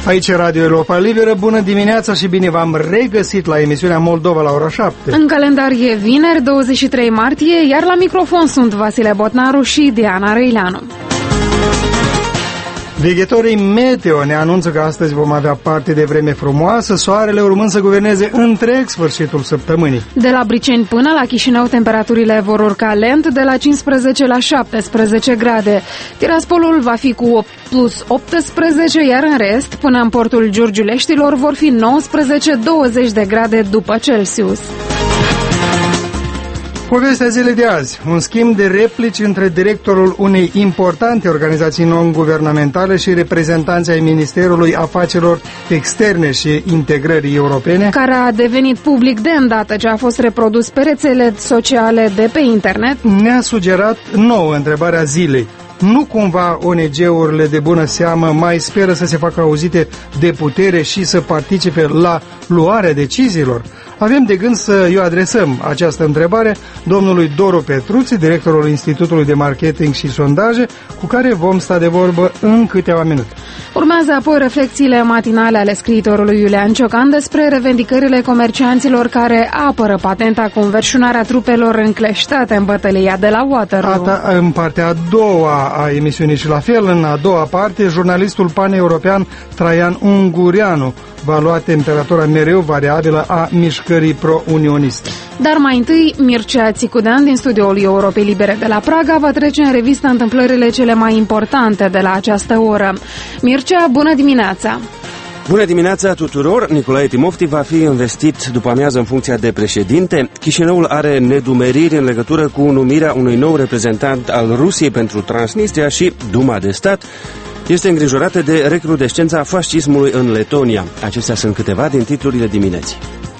Aici e Radio Europa Liberă, bună dimineața și bine v-am regăsit la emisiunea Moldova la ora 7. În calendar e vineri, 23 martie, iar la microfon sunt Vasile Botnaru și Diana Răileanu. Veghetorii meteo ne anunță că astăzi vom avea parte de vreme frumoasă, soarele urmând să guverneze întreg sfârșitul săptămânii. De la Briceni până la Chișinău, temperaturile vor urca lent de la 15 la 17 grade. Tiraspolul va fi cu plus 18, iar în rest, până în portul Giurgiuleștilor, vor fi 19-20 de grade după Celsius. Povestea zilei de azi, un schimb de replici între directorul unei importante organizații non-guvernamentale și reprezentanții ai Ministerului Afacerilor Externe și Integrării Europene, care a devenit public de îndată ce a fost reprodus pe rețele sociale de pe internet, ne-a sugerat nouă întrebarea zilei. Nu cumva ONG-urile de bună seamă mai speră să se facă auzite de putere și să participe la luarea deciziilor? Avem de gând să îi adresăm această întrebare domnului Doru Petruți, directorul Institutului de Marketing și Sondaje, cu care vom sta de vorbă în câteva minute. Urmează apoi reflexiile matinale ale scriitorului Iulian Ciocan despre revendicările comercianților care apără patenta cu înverșunarea trupelor încleștate în bătălia de la Waterloo. Asta în partea a doua a emisiunii și la fel, în a doua parte, jurnalistul pan-european Traian Ungureanu va lua temperatura mereu variabilă a mișcării pro-unioniste. Dar mai întâi, Mircea Țicudean din studioul Europei Libere de la Praga va trece în revistă întâmplările cele mai importante de la această oră. Mircea, bună dimineața! Bună dimineața tuturor! Nicolae Timofti va fi investit după amiază în funcția de președinte. Chișinăul are nedumeriri în legătură cu numirea unui nou reprezentant al Rusiei pentru Transnistria și Duma de Stat este îngrijorată de recrudescența fascismului în Letonia. Acestea sunt câteva din titlurile dimineții.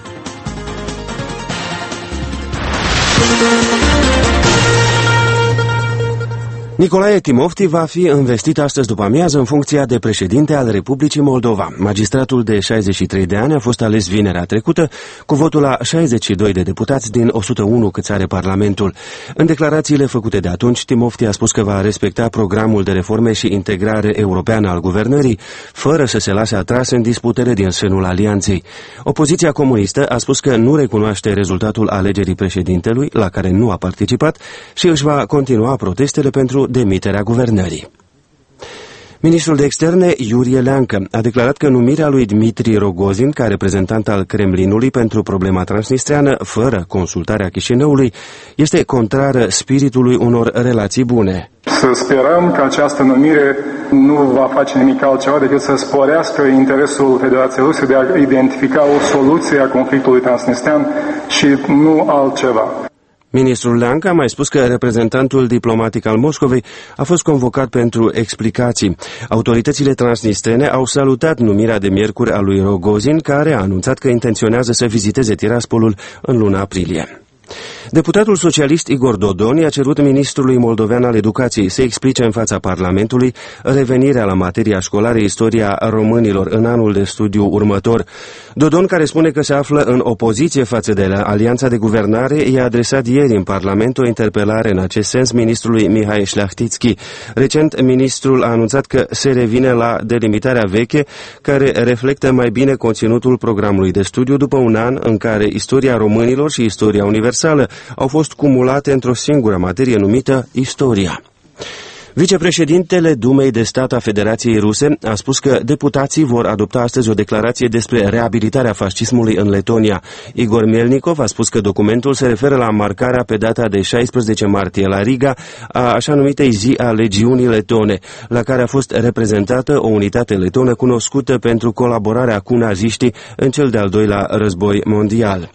Nicolae Timofti va fi investit astăzi după amiază în funcția de președinte al Republicii Moldova. Magistratul de 63 de ani a fost ales vinerea trecută cu votul a 62 de deputați din 101 câți are Parlamentul. În declarațiile făcute de atunci, Timofti a spus că va respecta programul de reforme și integrare europeană al guvernării, fără să se lase atras în disputele din sânul alianței. Opoziția comunistă a spus că nu recunoaște rezultatul alegerii președintelui, la care nu a participat, și își va continua protestele pentru demiterea guvernării. Ministrul de Externe, Iurie Leancă, a declarat că numirea lui Dmitri Rogozin ca reprezentant al Kremlinului pentru problema transnistreană, fără consultarea Chișinăului, este contrară spiritului unor relații bune. Să sperăm că această numire nu va face nimic altceva decât să sporească interesul Federației Ruse de a identifica o soluție a conflictului transnistrean și nu altceva. Ministrul Leancă a mai spus că reprezentantul diplomatic al Moscovei a fost convocat pentru explicații. Autoritățile transnistrene au salutat numirea de miercuri a lui Rogozin, care a anunțat că intenționează să viziteze Tiraspolul în luna aprilie. Deputatul socialist Igor Dodon i-a cerut ministrului moldovean al educației să explice în fața Parlamentului revenirea la materia școlară istoria românilor în anul de studiu următor. Dodon, care spune că se află în opoziție față de alianța de guvernare, i-a adresat ieri în Parlament o interpelare în acest sens ministrului Mihai Șlahtitski. Recent, ministrul a anunțat că se revine la delimitarea veche, care reflectă mai bine conținutul programului de studiu după un an în care istoria românilor și istoria universală au fost cumulate într-o singură materie numită istoria. Vicepreședintele Dumei de Stat a Federației Ruse a spus că deputații vor adopta astăzi o declarație despre reabilitarea fascismului în Letonia. Igor Melnikov a spus că documentul se referă la marcarea pe data de 16 martie la Riga a așa numitei zi a legiunii letone, la care a fost reprezentată o unitate letonă cunoscută pentru colaborarea cu naziștii în cel de-al doilea război mondial.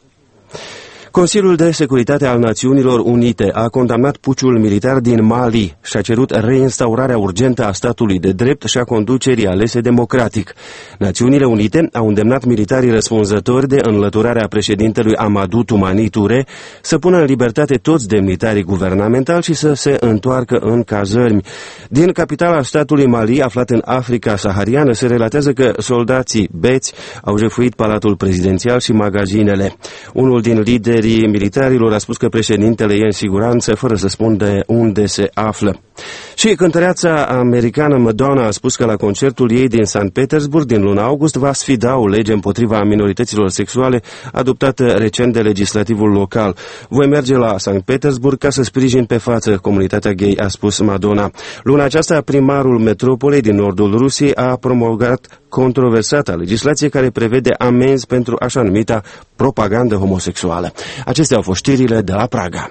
Consiliul de Securitate al Națiunilor Unite a condamnat puciul militar din Mali și a cerut reinstaurarea urgentă a statului de drept și a conducerii alese democratic. Națiunile Unite au îndemnat militarii răspunzători de înlăturarea președintelui Amadou Toumani Touré să pună în libertate toți demnitarii guvernamentali și să se întoarcă în cazărmi. Din capitala statului Mali, aflat în Africa sahariană, se relatează că soldații beți au jefuit palatul prezidențial și magazinele. Unul din liderii șefului militarilor a spus că președintele e în siguranță, fără să spună unde se află. Și cântăreața americană Madonna a spus că la concertul ei din Sankt Petersburg din luna august va sfida o lege împotriva minorităților sexuale adoptată recent de legislativul local. Voi merge la Sankt Petersburg ca să sprijin pe față comunitatea gay, a spus Madonna. Luna aceasta, primarul metropolei din nordul Rusiei a promulgat controversata legislație care prevede amenzi pentru așa numita propagandă homosexuală. Acestea au fost știrile de la Praga.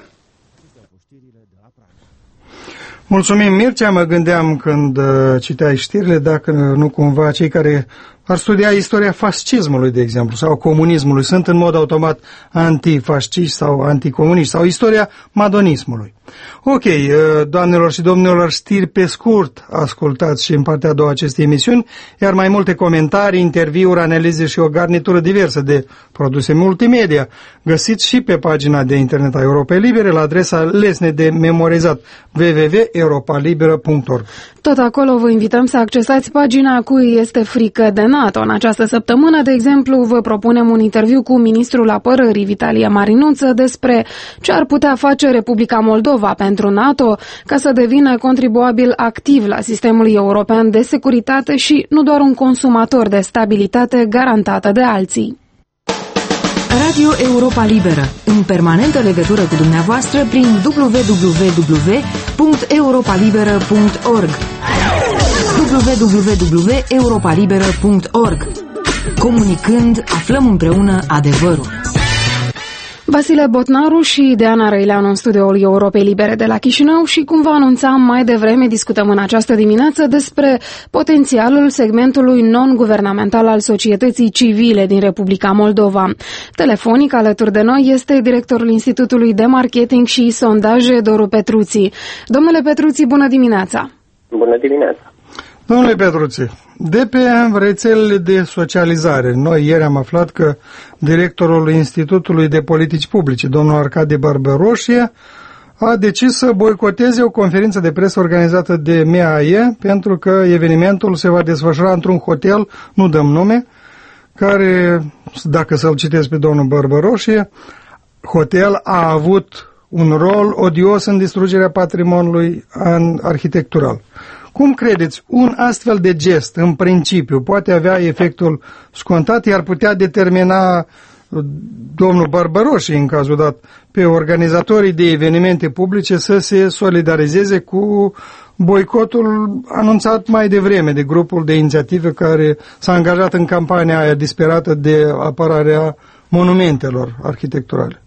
Mulțumim, Mircea. Mă gândeam când citeai știrile dacă nu cumva cei care ar studia istoria fascismului, de exemplu, sau comunismului, sunt în mod automat antifasciști sau anticomuniști, sau istoria madonismului. Ok, doamnelor și domnilor, știri pe scurt ascultați și în partea a doua acestei emisiuni, iar mai multe comentarii, interviuri, analize și o garnitură diversă de produse multimedia găsiți și pe pagina de internet a Europei Libere la adresa lesne de memorizat www.europalibera.org. Tot acolo vă invităm să accesați pagina Cui este frică de NATO. În această săptămână, de exemplu, vă propunem un interviu cu ministrul apărării Vitalie Marinuță despre ce ar putea face Republica Moldova pentru NATO ca să devină contribuabil activ la sistemul european de securitate și nu doar un consumator de stabilitate garantată de alții. Radio Europa Liberă, în permanentă legătură cu dumneavoastră prin www.europalibera.org www.europalibera.org. Comunicând, aflăm împreună adevărul. Vasile Botnaru și Deana Răileanu în studioul Europei Libere de la Chișinău și, cum vă anunțam mai devreme, discutăm în această dimineață despre potențialul segmentului non-guvernamental al societății civile din Republica Moldova. Telefonic alături de noi este directorul Institutului de Marketing și Sondaje, Doru Petruții. Domnule Petruții, bună dimineața! Bună dimineața! Domnule Petruții, de pe rețelele de socializare, noi ieri am aflat că directorul Institutului de Politici Publice, domnul Arcadi Barbaroșie, a decis să boicoteze o conferință de presă organizată de MAE, pentru că evenimentul se va desfășura într-un hotel, nu dăm nume, care, dacă să-l citesc pe domnul Barbaroșie, hotel a avut un rol odios în distrugerea patrimoniului arhitectural. Cum credeți, un astfel de gest, în principiu, poate avea efectul scontat, iar putea determina domnul Barbaroșii, în cazul dat, pe organizatorii de evenimente publice să se solidarizeze cu boicotul anunțat mai devreme de grupul de inițiative care s-a angajat în campania aia disperată de apărarea monumentelor arhitecturale?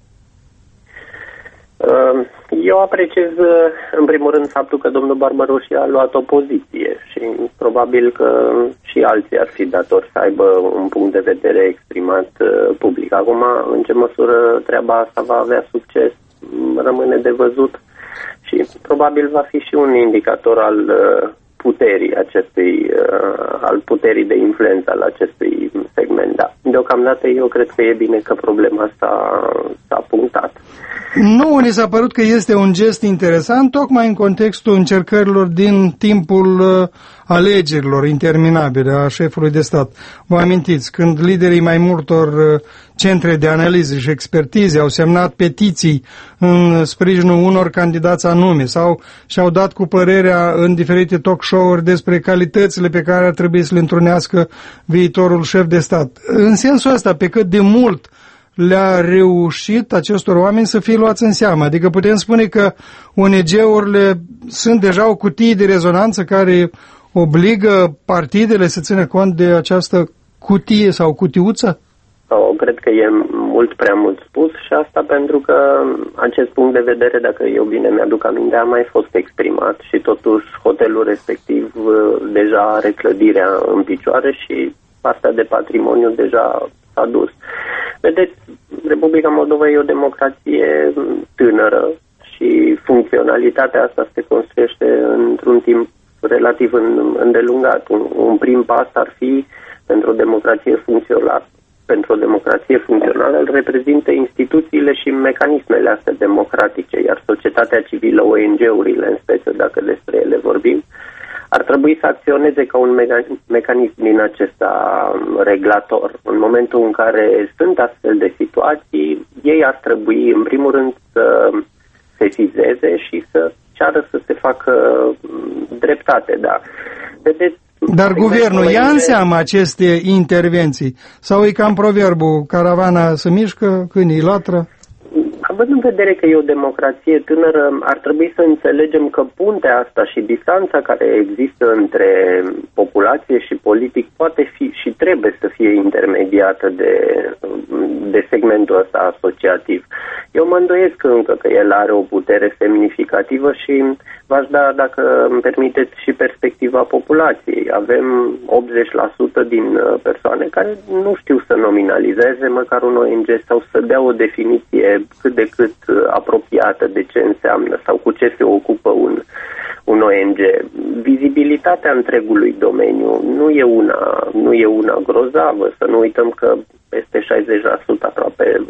Eu apreciez, în primul rând, faptul că domnul Barbaroșii a luat o poziție și probabil că și alții ar fi datori să aibă un punct de vedere exprimat public. Acum, în ce măsură treaba asta va avea succes, rămâne de văzut și probabil va fi și un indicator al puterii al puterii de influență al acestui segment. Da. Deocamdată eu cred că e bine că problema asta s-a punctat. Nu, ni s-a părut că este un gest interesant, tocmai în contextul încercărilor din timpul alegerilor interminabile a șefului de stat. Vă amintiți, când liderii mai multor centre de analize și expertize au semnat petiții în sprijinul unor candidați anume sau și-au dat cu părerea în diferite talk show-uri despre calitățile pe care ar trebui să le întrunească viitorul șef de stat. În sensul ăsta, pe cât de mult le-a reușit acestor oameni să fie luați în seamă. Adică putem spune că ONG-urile sunt deja o cutie de rezonanță care obligă partidele să țină cont de această cutie sau cutiuță? Cred că e mult prea mult spus și asta pentru că acest punct de vedere, dacă eu bine mi-aduc aminte, a mai fost exprimat și totuși hotelul respectiv deja are clădirea în picioare și partea de patrimoniu deja s-a dus. Vedeți, Republica Moldova e o democrație tânără și funcționalitatea asta se construiește într-un timp relativ îndelungat. Un prim pas ar fi pentru o democrație funcțională. Pentru o democrație funcțională îl reprezintă instituțiile și mecanismele astea democratice, iar societatea civilă, ONG-urile în speță, dacă despre ele vorbim, ar trebui să acționeze ca un mecanism din acesta reglator. În momentul în care sunt astfel de situații, ei ar trebui, în primul rând, să sesizeze și să ceară să se facă dreptate, da. Vedeți, dar guvernul ia în seamă aceste intervenții? Sau e cam proverbul, caravana se mișcă, câinii latră? Având în vedere că e o democrație tânără, ar trebui să înțelegem că puntea asta și distanța care există între populație și politic poate fi și trebuie să fie intermediată de segmentul ăsta asociativ. Eu mă îndoiesc încă că el are o putere semnificativă și v-aș da, dacă îmi permiteți, și perspectiva populației. Avem 80% din persoane care nu știu să nominalizeze măcar un ONG sau să dea o definiție cât de cât apropiată de ce înseamnă sau cu ce se ocupă un ONG. Vizibilitatea întregului domeniu nu e una grozavă. Să nu uităm că peste 60% aproape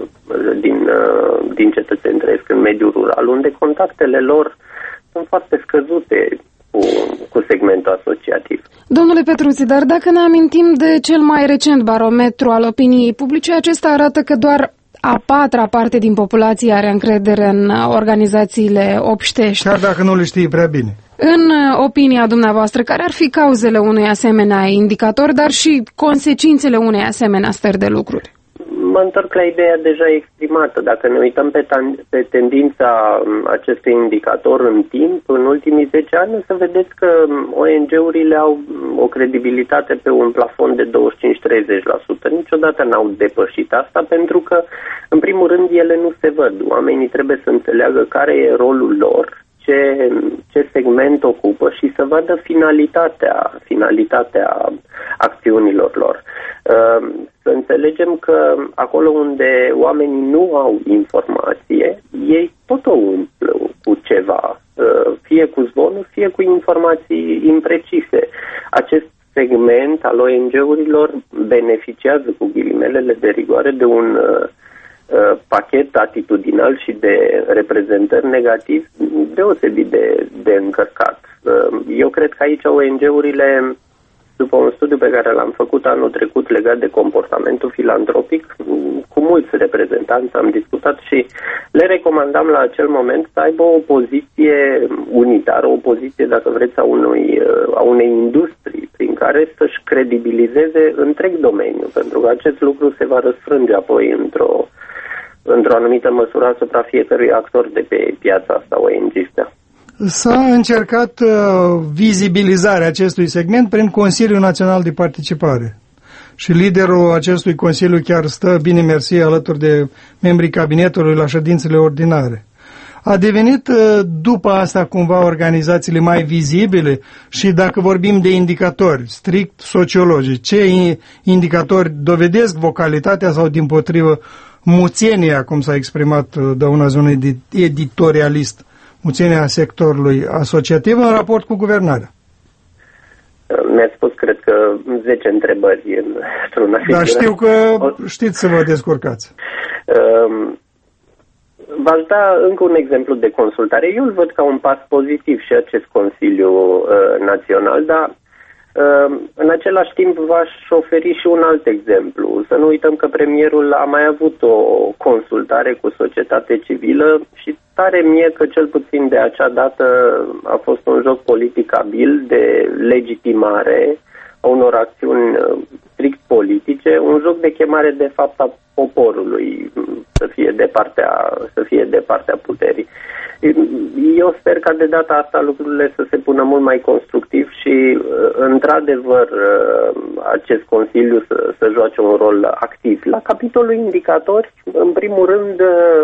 din cetățeni trăiesc în mediul rural, unde contactele lor sunt foarte scăzute cu segmentul asociativ. Domnule Petruții, dar dacă ne amintim de cel mai recent barometru al opiniei publice, acesta arată că doar a patra parte din populație are încredere în organizațiile obștești. Chiar dacă nu le știi prea bine. În opinia dumneavoastră, care ar fi cauzele unui asemenea indicator, dar și consecințele unei asemenea stări de lucruri? Mă întorc la ideea deja exprimată. Dacă ne uităm pe tendința acestui indicator în timp, în ultimii 10 ani, o să vedeți că ONG-urile au o credibilitate pe un plafon de 25-30%. Niciodată n-au depășit asta, pentru că, în primul rând, ele nu se văd. Oamenii trebuie să înțeleagă care e rolul lor, ce segment ocupă și să vadă finalitatea acțiunilor lor. Să înțelegem că acolo unde oamenii nu au informație, ei tot o umplu cu ceva, fie cu zvonuri, fie cu informații imprecise. Acest segment al ONG-urilor beneficiază, cu ghilimelele de rigoare, de un pachet atitudinal și de reprezentări negativ deosebit de încărcat. Eu cred că aici ONG-urile, după un studiu pe care l-am făcut anul trecut legat de comportamentul filantropic, cu mulți reprezentanți am discutat și le recomandam la acel moment să aibă o poziție unitară, o poziție, dacă vreți, a unei industrii prin care să-și credibilizeze întreg domeniul, pentru că acest lucru se va răsfrânge apoi într-o anumită măsură asupra fiecărui actor de pe piața asta ONG-istă. S-a încercat vizibilizarea acestui segment prin Consiliul Național de Participare. Și liderul acestui Consiliu chiar stă, bine mersi, alături de membrii cabinetului la ședințele ordinare. A devenit după asta cumva organizațiile mai vizibile și dacă vorbim de indicatori strict sociologici, ce indicatori dovedesc vocalitatea sau dimpotrivă muțenia, cum s-a exprimat Dăuna Zunui editorialist, muțenia sectorului asociativ în raport cu guvernarea? Mi-ați spus, cred că, 10 întrebări într-una singură. Dar știu că știți să vă descurcați. V-aș da încă un exemplu de consultare. Eu îl văd ca un pas pozitiv și acest Consiliu Național, dar în același timp v-aș oferi și un alt exemplu. Să nu uităm că premierul a mai avut o consultare cu societate civilă și tare mie că cel puțin de acea dată a fost un joc politic abil de legitimare a unor acțiuni strict politice, un joc de chemare de fapt a poporului să fie de partea puterii. Eu sper ca de data asta lucrurile să se pună mult mai constructiv și într-adevăr acest Consiliu să joace un rol activ. La capitolul indicatori, în primul rând,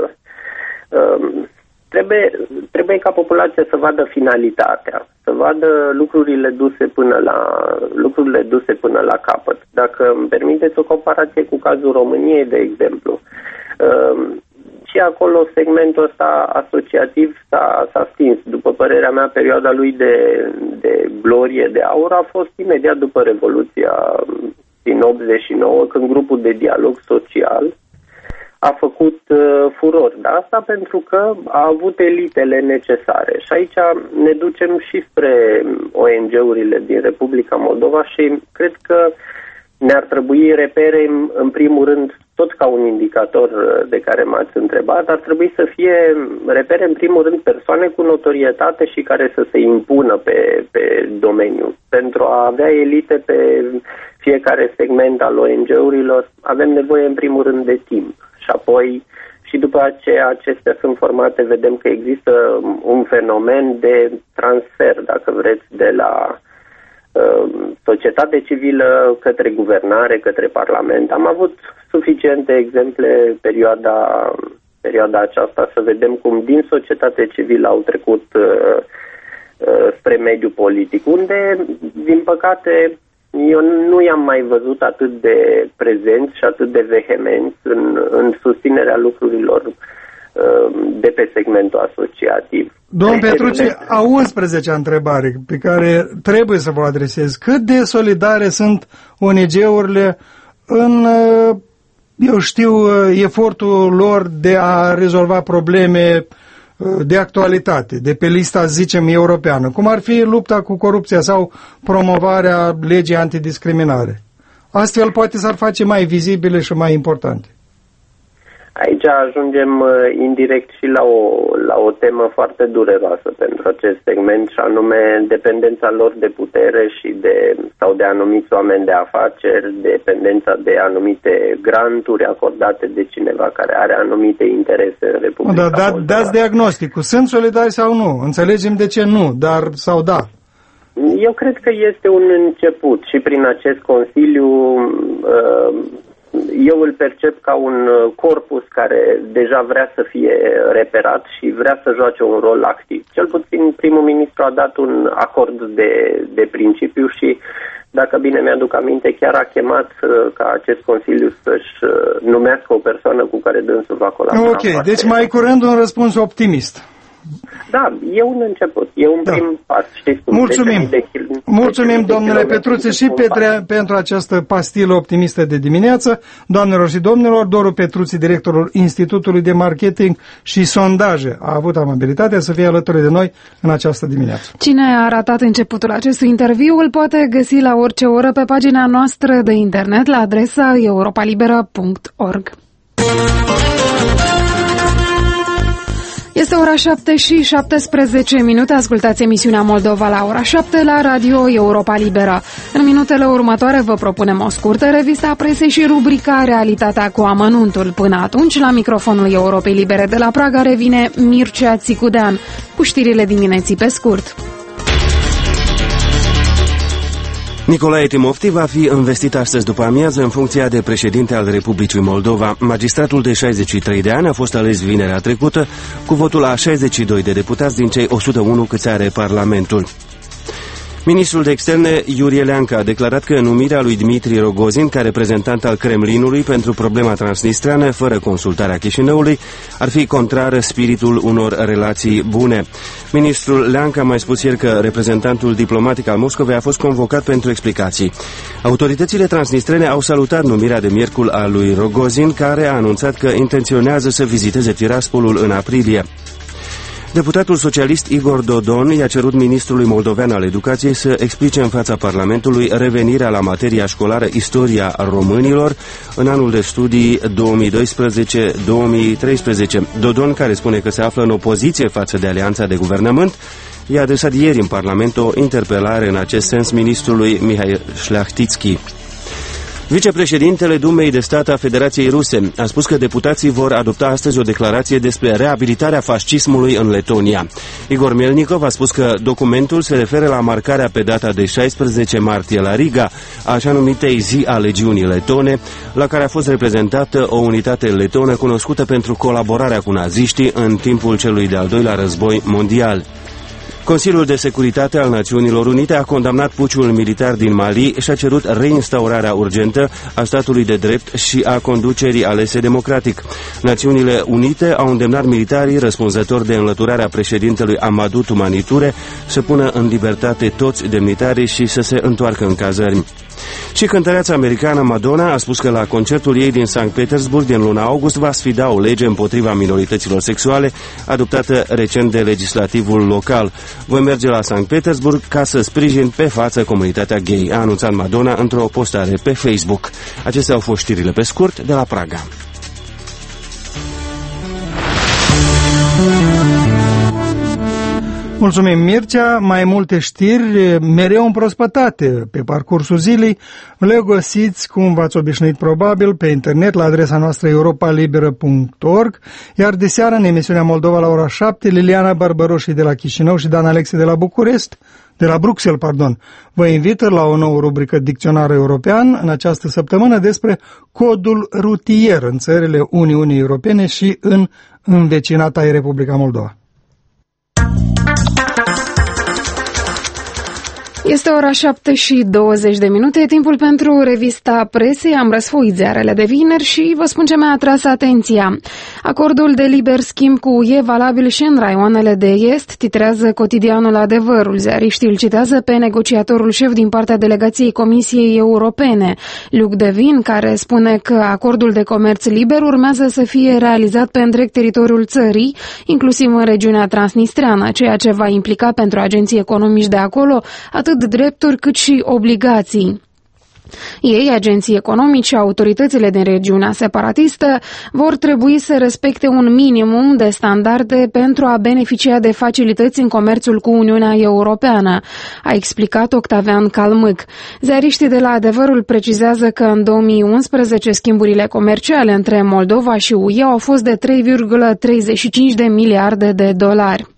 trebuie ca populația să vadă finalitatea, să vadă lucrurile duse până la capăt. Dacă îmi permiteți o comparație cu cazul României, de exemplu, și acolo segmentul ăsta asociativ s-a stins. După părerea mea, perioada lui de glorie, de aur, a fost imediat după Revoluția din 89, când grupul de dialog social a făcut furor. Dar asta pentru că a avut elitele necesare. Și aici ne ducem și spre ONG-urile din Republica Moldova și cred că ne-ar trebui repere, în primul rând, tot ca un indicator de care m-ați întrebat, ar trebui să fie repere, în primul rând, persoane cu notorietate și care să se impună pe domeniu. Pentru a avea elite pe fiecare segment al ONG-urilor, avem nevoie, în primul rând, de timp. Și apoi, și după aceea, acestea sunt formate, vedem că există un fenomen de transfer, dacă vreți, de la societate civilă către guvernare, către Parlament. Am avut suficiente exemple perioada aceasta să vedem cum din societate civilă au trecut spre mediul politic, unde, din păcate, eu nu i-am mai văzut atât de prezenți și atât de vehemenți în susținerea lucrurilor de pe segmentul asociativ. Domnul Petrucci, a 11-a întrebare pe care trebuie să vă adresez. Cât de solidare sunt ONG-urile în, eu știu, efortul lor de a rezolva probleme de actualitate, de pe lista, zicem, europeană, cum ar fi lupta cu corupția sau promovarea legii antidiscriminare? Astfel, poate s-ar face mai vizibile și mai importante. Aici ajungem indirect și la o temă foarte dureroasă pentru acest segment, și anume dependența lor de putere sau de anumiți oameni de afaceri, dependența de anumite granturi acordate de cineva care are anumite interese în Republica Moldova. Dați diagnosticul. Sunt solidari sau nu? Înțelegem de ce nu, dar sau da? Eu cred că este un început și prin acest Consiliu eu îl percep ca un corpus care deja vrea să fie reperat și vrea să joace un rol activ. Cel puțin primul ministru a dat un acord de principiu și, dacă bine mi-aduc aminte, chiar a chemat ca acest Consiliu să-și numească o persoană cu care dânsul va colabora. Ok, deci mai curând un răspuns optimist. Da, e un început, e un prim pas. Știți cum? Mulțumim, domnule Petrucci, și pentru această pastilă optimistă de dimineață. Doamnelor și domnilor, Doru Petrucci, directorul Institutului de Marketing și Sondaje, a avut amabilitatea să fie alături de noi în această dimineață. Cine a ratat începutul acestui interviu îl poate găsi la orice oră pe pagina noastră de internet la adresa europalibera.org. Este ora 7 și 17 minute. Ascultați emisiunea Moldova la ora 7 la Radio Europa Liberă. În minutele următoare vă propunem o scurtă revistă a presei și rubrica Realitatea cu amănuntul. Până atunci, la microfonul Europei Libere de la Praga revine Mircea Țicudean cu știrile dimineții pe scurt. Nicolae Timofti va fi investit astăzi după amiază în funcția de președinte al Republicii Moldova. Magistratul de 63 de ani a fost ales vinerea trecută cu votul a 62 de deputați din cei 101 câți are Parlamentul. Ministrul de Externe, Iurie Leancă, a declarat că numirea lui Dmitri Rogozin ca reprezentant al Kremlinului pentru problema transnistreană, fără consultarea Chișinăului, ar fi contrară spiritul unor relații bune. Ministrul Leancă a mai spus ieri că reprezentantul diplomatic al Moscovei a fost convocat pentru explicații. Autoritățile transnistrene au salutat numirea de miercuri a lui Rogozin, care a anunțat că intenționează să viziteze Tiraspolul în aprilie. Deputatul socialist Igor Dodon i-a cerut ministrului moldovean al educației să explice în fața Parlamentului revenirea la materia școlară Istoria românilor în anul de studii 2012-2013. Dodon, care spune că se află în opoziție față de alianța de guvernământ, i-a adresat ieri în Parlament o interpelare în acest sens ministrului Mihai Șlahtitski. Vicepreședintele Dumei de Stat a Federației Ruse a spus că deputații vor adopta astăzi o declarație despre reabilitarea fascismului în Letonia. Igor Melnikov a spus că documentul se referă la marcarea pe data de 16 martie la Riga a așa numitei zi a legiunii letone, la care a fost reprezentată o unitate letonă cunoscută pentru colaborarea cu naziștii în timpul celui de-al doilea război mondial. Consiliul de Securitate al Națiunilor Unite a condamnat puciul militar din Mali și a cerut reinstaurarea urgentă a statului de drept și a conducerii alese democratic. Națiunile Unite au îndemnat militarii răspunzători de înlăturarea președintelui Amadou Toumani Touré să pună în libertate toți demnitarii și să se întoarcă în cazărmi. Și cântăreața americană Madonna a spus că la concertul ei din Sankt Petersburg din luna august va sfida o lege împotriva minorităților sexuale adoptată recent de legislativul local. Voi merge la Sankt Petersburg ca să sprijin pe față comunitatea gay, a anunțat Madonna într-o postare pe Facebook. Acestea au fost știrile pe scurt de la Praga. Mulțumim, Mircea. Mai multe știri, mereu împrospătate pe parcursul zilei, le găsiți, cum v-ați obișnuit probabil, pe internet la adresa noastră europalibera.org, iar de seară în emisiunea Moldova la ora 7, Liliana Barbăroși de la Chișinău și Dan Alexe de la Bruxelles, vă invită la o nouă rubrică Dicționarul European în această săptămână despre codul rutier în țările Uniunii Europene și în învecinata Republica Moldova. Este ora 7:20, timpul pentru revista presei. Am răsfoit ziarele de vineri și vă spun ce mi-a atras atenția. Acordul de liber schimb cu UE valabil și în raioanele de est, titrează cotidianul Adevărul. Ziariștii îl citează pe negociatorul șef din partea delegației Comisiei Europene, Luc Devin, care spune că acordul de comerț liber urmează să fie realizat pe întreg teritoriul țării, inclusiv în regiunea transnistreană, ceea ce va implica pentru agenții economici de acolo atât drepturi cât și obligații. Ei, agenții economici și autoritățile din regiunea separatistă, vor trebui să respecte un minimum de standarde pentru a beneficia de facilități în comerțul cu Uniunea Europeană, a explicat Octavian Calmâc. Ziariștii de la Adevărul precizează că în 2011 schimburile comerciale între Moldova și UE au fost de 3,35 de miliarde de dolari.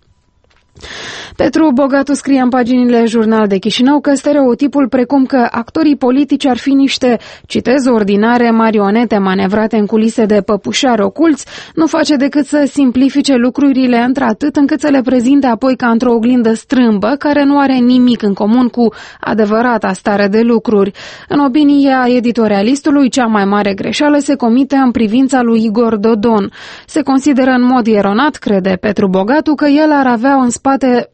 Petru Bogatu scrie în paginile Jurnal de Chișinău că stereotipul precum că actorii politici ar fi niște, citez, ordinare marionete manevrate în culise de păpușari oculți, nu face decât să simplifice lucrurile într-atât încât să le prezinte apoi ca într-o oglindă strâmbă care nu are nimic în comun cu adevărata stare de lucruri. În opinia editorialistului, cea mai mare greșeală se comite în privința lui Igor Dodon. Se consideră în mod eronat, crede Petru Bogatu, că el ar avea un spate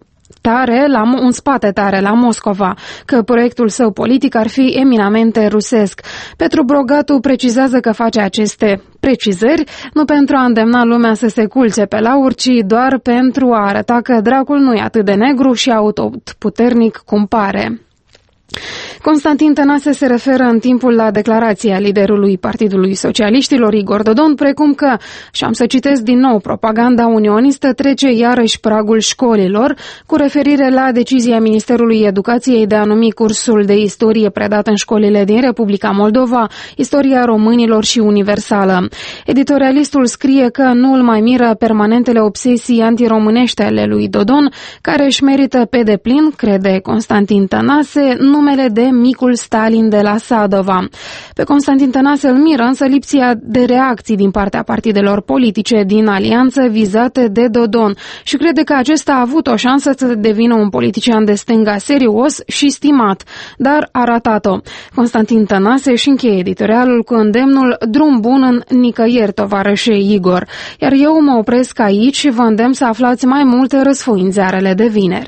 tare la Moscova, că proiectul său politic ar fi eminamente rusesc. Petru Bogatu precizează că face aceste precizări nu pentru a îndemna lumea să se culce pe lauri, ci doar pentru a arăta că dracul nu e atât de negru și autoputernic cum pare. Constantin Tănase se referă în timpul la declarația liderului Partidului Socialiștilor, Igor Dodon, precum că, și am să citesc din nou, propaganda unionistă trece iarăși pragul școlilor, cu referire la decizia Ministerului Educației de a numi cursul de istorie predat în școlile din Republica Moldova, istoria românilor și universală. Editorialistul scrie că nu îl mai miră permanentele obsesii antiromânești ale lui Dodon, care își merită pe deplin, crede Constantin Tănase, numele de micul Stalin de la Sadova. Pe Constantin Tănase îl miră însă lipsia de reacții din partea partidelor politice din alianță vizate de Dodon și crede că acesta a avut o șansă să devină un politician de stânga serios și stimat, dar a ratat-o. Constantin Tănase își încheie editorialul cu îndemnul drum bun în nicăieri, tovarășe Igor. Iar eu mă opresc aici și vă îndemn să aflați mai multe răsfoind ziarele de vineri.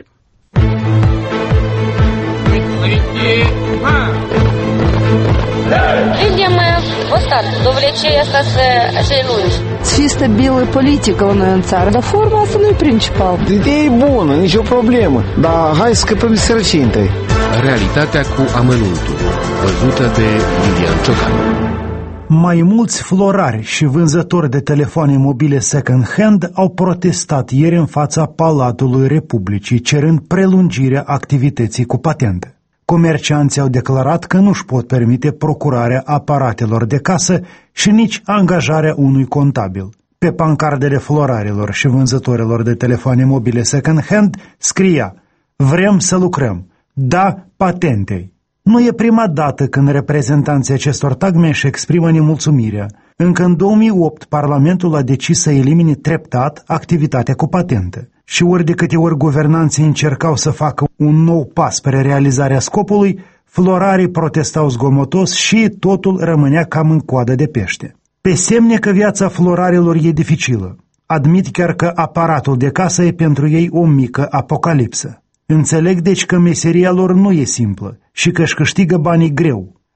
Видим мы вот так, до влечения să lungi. Чисто белая политика у noi în țară, dar forma asta nu e principal. Ideea e bună, nicio problemă, dar hai să scăpăm de sărăcie întâi. Realitatea cu amănuntul, văzută de Lilian Ciocanu. Mai mulți florari și vânzători de telefoane mobile second-hand au protestat ieri în fața Palatului Republicii, cerând prelungirea activității cu patente. Comercianții au declarat că nu își pot permite procurarea aparatelor de casă și nici angajarea unui contabil. Pe pancardele florarilor și vânzătorilor de telefoane mobile second-hand scria: vrem să lucrăm, da patentei. Nu e prima dată când reprezentanții acestor tagme își exprimă nemulțumirea. Încă în 2008, Parlamentul a decis să elimine treptat activitatea cu patente. Și ori de câte ori guvernanții încercau să facă un nou pas spre realizarea scopului, florarii protestau zgomotos și totul rămânea cam în coadă de pește. Pe semne că viața florarilor e dificilă. Admit chiar că aparatul de casă e pentru ei o mică apocalipsă. Înțeleg deci că meseria lor nu e simplă și că își câștigă banii greu.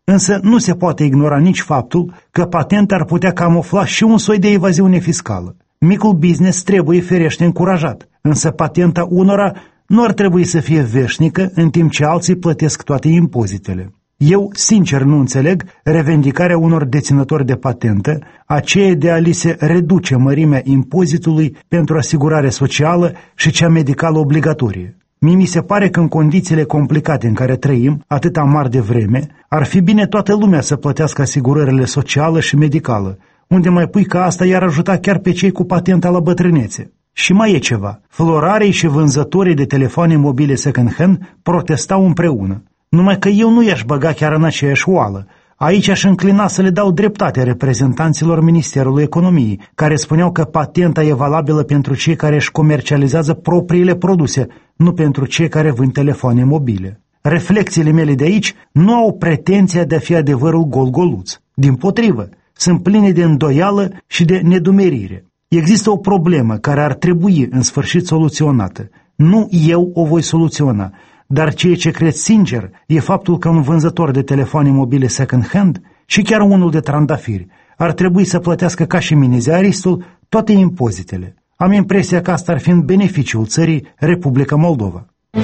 Însă nu se poate ignora nici faptul că patenta ar putea camufla și un soi de evaziune fiscală. Micul business trebuie ferește încurajat, însă patenta unora nu ar trebui să fie veșnică în timp ce alții plătesc toate impozitele. Eu, sincer, nu înțeleg revendicarea unor deținători de patentă, aceea de a li se reduce mărimea impozitului pentru asigurare socială și cea medicală obligatorie. Mi se pare că în condițiile complicate în care trăim, atâta mari de vreme, ar fi bine toată lumea să plătească asigurările socială și medicală, unde mai pui că asta i-ar ajuta chiar pe cei cu patenta la bătrânețe. Și mai e ceva, florarii și vânzătorii de telefoane mobile second-hand protestau împreună. Numai că eu nu i-aș băga chiar în aceeași oală. Aici aș înclina să le dau dreptate reprezentanților Ministerului Economiei, care spuneau că patenta e valabilă pentru cei care își comercializează propriile produse, nu pentru cei care vând telefoane mobile. Reflexiile mele de aici nu au pretenția de a fi adevărul gol-goluț. Dimpotrivă, sunt pline de îndoială și de nedumerire. Există o problemă care ar trebui în sfârșit soluționată. Nu eu o voi soluționa, dar ceea ce cred sincer e faptul că un vânzător de telefoane mobile second-hand și chiar unul de trandafiri ar trebui să plătească ca și mine ziaristul toate impozitele. Am impresia că asta ar fi în beneficiul țării Republica Moldova.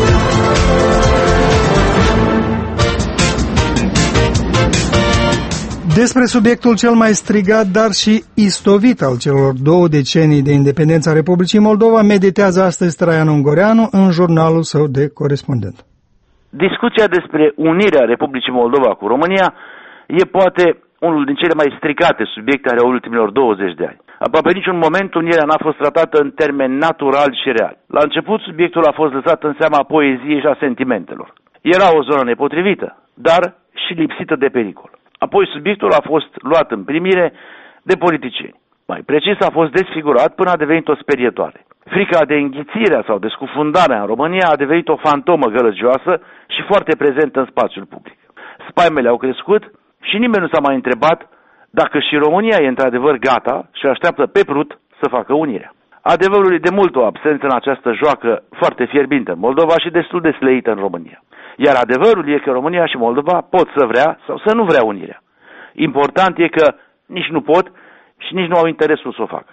Despre subiectul cel mai strigat, dar și istovit al celor 2 decenii de independență a Republicii Moldova, meditează astăzi Traian Ungureanu în jurnalul său de corespondent. Discuția despre unirea Republicii Moldova cu România e poate unul din cele mai stricate subiecte ale ultimilor 20 de ani. Aproape niciun moment unirea n-a fost tratată în termeni naturali și reali. La început, subiectul a fost lăsat în seama poeziei și a sentimentelor. Era o zonă nepotrivită, dar și lipsită de pericol. Apoi subiectul a fost luat în primire de politicieni. Mai precis, a fost desfigurat până a devenit o sperietoare. Frica de înghițirea sau de scufundarea în România a devenit o fantomă gălăgioasă și foarte prezentă în spațiul public. Spaimele au crescut și nimeni nu s-a mai întrebat dacă și România e într-adevăr gata și așteaptă pe prut să facă unirea. Adevărul e de mult o absență în această joacă foarte fierbintă în Moldova și destul de slăită în România. Iar adevărul e că România și Moldova pot să vrea sau să nu vrea unirea. Important e că nici nu pot și nici nu au interesul să o facă.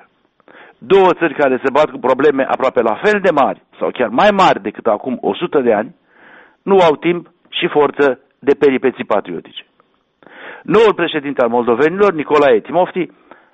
2 țări care se bat cu probleme aproape la fel de mari sau chiar mai mari decât acum 100 de ani, nu au timp și forță de peripeții patriotice. Noul președinte al moldovenilor, Nicolae Timofti,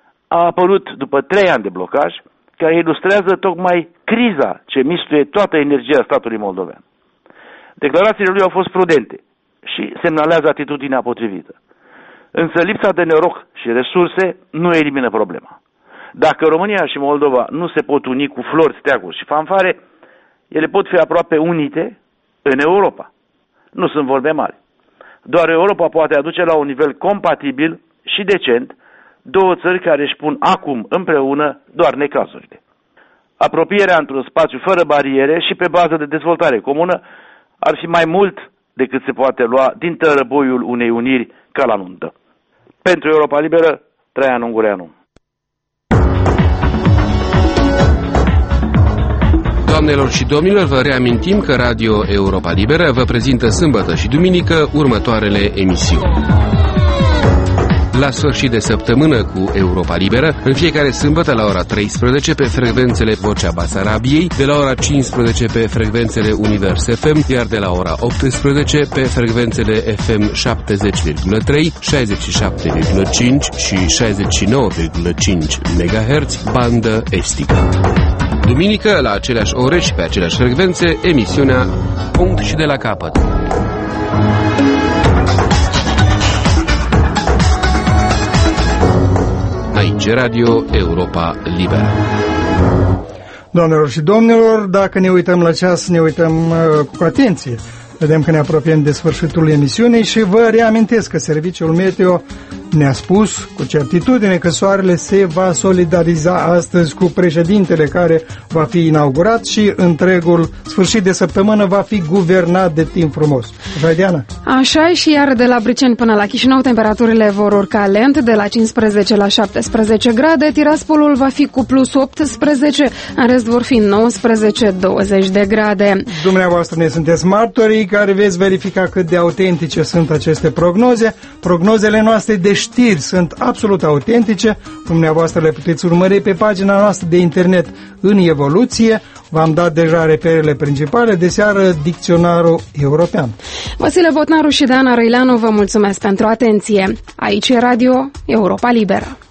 a apărut după 3 ani de blocaj, care ilustrează tocmai criza ce mistuie toată energia statului moldovean. Declarațiile lui au fost prudente și semnalează atitudinea potrivită. Însă lipsa de noroc și resurse nu elimină problema. Dacă România și Moldova nu se pot uni cu flori, steaguri și fanfare, ele pot fi aproape unite în Europa. Nu sunt vorbe mari. Doar Europa poate aduce la un nivel compatibil și decent 2 țări care își pun acum împreună doar necazurile. Apropierea într-un spațiu fără bariere și pe bază de dezvoltare comună ar fi mai mult decât se poate lua din tărăboiul unei uniri ca la nuntă. Pentru Europa Liberă, Traian Ungureanu. Doamnelor și domnilor, vă reamintim că Radio Europa Liberă vă prezintă sâmbătă și duminică următoarele emisiuni. La sfârșit de săptămână cu Europa Liberă, în fiecare sâmbătă la ora 13 pe frecvențele Vocea Basarabiei, de la ora 15 pe frecvențele Univers FM, iar de la ora 18 pe frecvențele FM 70,3, 67,5 și 69,5 MHz, bandă estică. Duminică, la aceleași ore și pe aceleași frecvențe, emisiunea Punct și de la capăt. Aici Radio Europa Liberă. Doamnelor și domnilor, dacă ne uităm la ceas, ne uităm cu atenție. Vedem că ne apropiem de sfârșitul emisiunii și vă reamintesc că serviciul meteo Ne-a spus cu certitudine că soarele se va solidariza astăzi cu președintele care va fi inaugurat și întregul sfârșit de săptămână va fi guvernat de timp frumos. Așa, Diana? Așa, și iar de la Briceni până la Chișinău temperaturile vor urca lent, de la 15 la 17 grade, Tiraspolul va fi cu plus 18, în rest vor fi 19-20 de grade. Dumneavoastră ne sunteți martorii care veți verifica cât de autentice sunt aceste prognoze. Prognozele noastre de știri sunt absolut autentice. Dumneavoastră le puteți urmări pe pagina noastră de internet În Evoluție. V-am dat deja reperele principale, de seară Dicționarul European. Vasile Botnaru și Dana Răileanu vă mulțumesc pentru atenție. Aici e Radio Europa Liberă.